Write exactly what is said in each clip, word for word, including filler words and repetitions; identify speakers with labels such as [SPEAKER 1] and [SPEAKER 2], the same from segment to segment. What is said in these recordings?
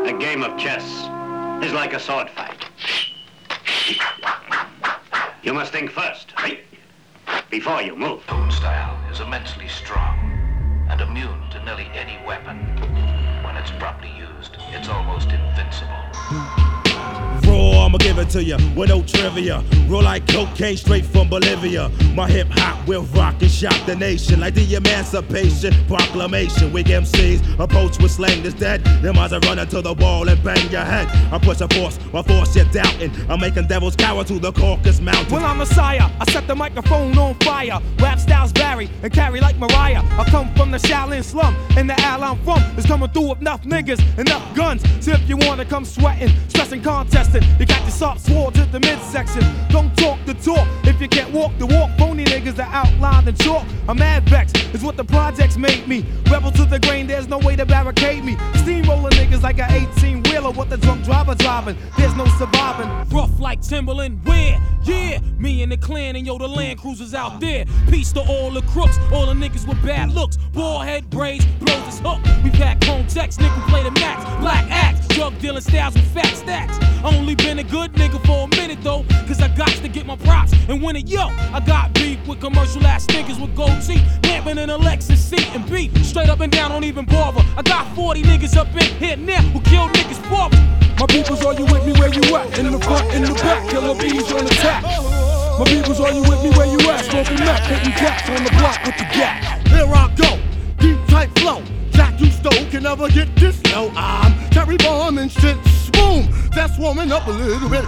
[SPEAKER 1] A game of chess is like a sword fight. You must think first, right? Before you move.
[SPEAKER 2] Own style is immensely strong and immune to nearly any weapon. When it's properly used, it's almost invincible.
[SPEAKER 3] Raw, I'ma give it to you with no trivia. Roll like cocaine straight from Bolivia. My hip hop will rock and shock the nation like the Emancipation Proclamation. Weak M Cs approach with slang that's dead. Them eyes are running to the wall and bang your head. I push a force, my force you're doubting. I'm making devils cower to the Caucasus Mountain.
[SPEAKER 4] Well, I'm Messiah, I set the microphone on fire. Rap styles vary and carry like Mariah. I come from the Shaolin slum, and the al I'm from is coming through with enough niggas, enough guns. So if you wanna come sweating, stressing, contesting, you got your soft sword to the midsection. Don't talk the talk if you can't walk the walk. Phony niggas are outlined in chalk. I'm mad vexed, is what the projects made me. Rebel to the grain, there's no way to barricade me. Steamroller niggas like an eighteen wheeler. What the drunk driver driving, there's no surviving.
[SPEAKER 5] Rough like Timberland, where? Yeah, me and the clan and yo, the Land Cruisers out there. Peace to all the crooks, all the niggas with bad looks. Bald head braids, blows his hook. We pack home text, nigga play the max. Black axe, drug dealing styles with fat stacks. Only been a good nigga for a minute though, cause I got to get my props and win it. Yo, I got beef with commercial ass niggas with gold teeth, lamping in a Lexus seat and beat straight up and down, don't even bother. I got forty niggas up in here now who kill niggas for me.
[SPEAKER 4] My peoples, are you with me where you at? In the front, in the back, killer bees on attack. My peoples, are you with me where you at? Smoking meth, hitting cats on the block with the gap.
[SPEAKER 6] Here I go, deep tight flow. Jack you stole can never get this. No, I'm Terry Bomb and shit. Boom, that's warming up a little bit.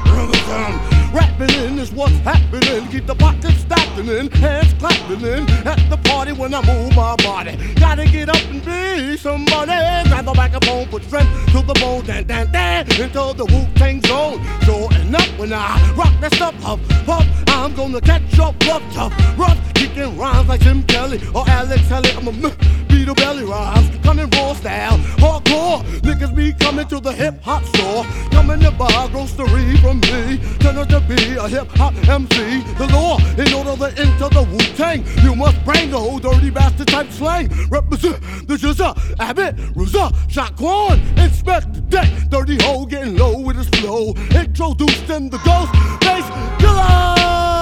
[SPEAKER 6] Rapping in is what's happening. Keep the pockets stacking in, hands clapping in. At the party when I move my body. Gotta get up and be somebody. Grab the microphone, put strength to the bone. Dan, dan, dan, into the Wu-Tang zone. Sure enough, when I rock that stuff, huff, puff, I'm gonna catch up, rough, tough, rough. Kicking rhymes like Jim Kelly or Alex Haley. I'm a beat a belly rhymes, coming raw style, hardcore. Niggas be coming to the hip hop store. Coming to buy grocery from me. Turn out to be a hip hop M C. The law, in order to enter the Wu-Tang, you must bring the whole dirty bastard type slang. Represent the Jizza, Abbott, Ruza, Shaquan, Inspect the deck. Dirty hoe getting low with his flow. Introduced in the ghost bass killer.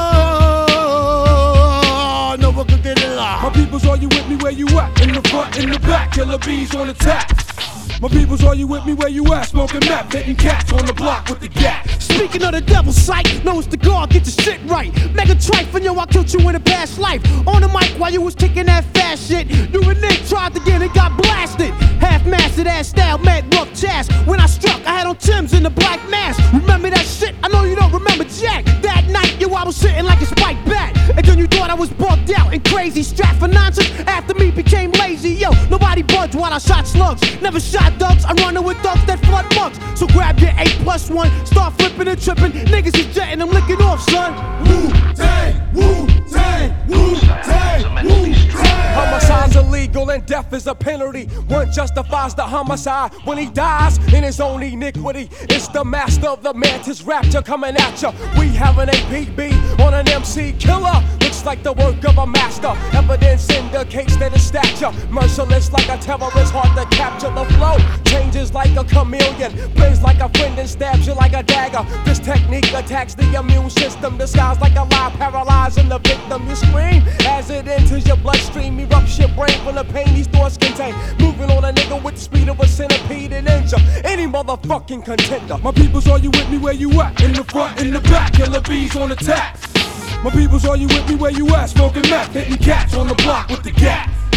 [SPEAKER 6] No one could get it live.
[SPEAKER 4] My peoples, are you with me where you at? In the front, in the back, killer bees on attack. My peoples, are you with me where you at? Smoking meth, hitting cats on the block with the gap.
[SPEAKER 7] Speaking of the devil's sight, know it's the God, get your shit right. Mega trifling, yo, I killed you in a past life. On the mic while you was kicking that fast shit. You and Nick tried to get it, got blasted. Half-mastered ass style, mad rough chast. When I struck, I had on Tim's in the black mask. Remember that shit? I know you don't remember Jack. That night, yo, I was sitting like a spiked bat. And then you thought I was bugged out and crazy. Strapped for nonsense, after me became lazy. Yo, nobody budged while I shot slugs. Never shot ducks, I'm running with ducks that flood mugs. So grab your eight plus one, start flipping and tripping. Niggas is jetting, I'm licking off, son.
[SPEAKER 4] Wu-Tang, Wu-Tang, Wu-Tang, Wu-Tang. Homicide's illegal and death is a penalty. One justifies the homicide when he dies in his own iniquity. It's the master of the mantis rapture coming at ya. We have an A P B on an M C killer. Looks like the work of a master. Evidence indicates that his stature merciless like a terrorist, hard to capture. The flow changes like a chameleon, plays like a friend and stabs you like a dagger. This technique attacks the immune system, disguised like a lie, paralyzing the victim. You scream as it enters your bloodstream, erupts your brain from the pain these thoughts contain. Moving on a nigga with the speed of a centipede and injure any motherfucking contender. My peoples, are you with me where you at? In the front, in the back, killer bees on attack. My peoples, are you with me where you at? Smoking meth, hitting cats on the block with the gap.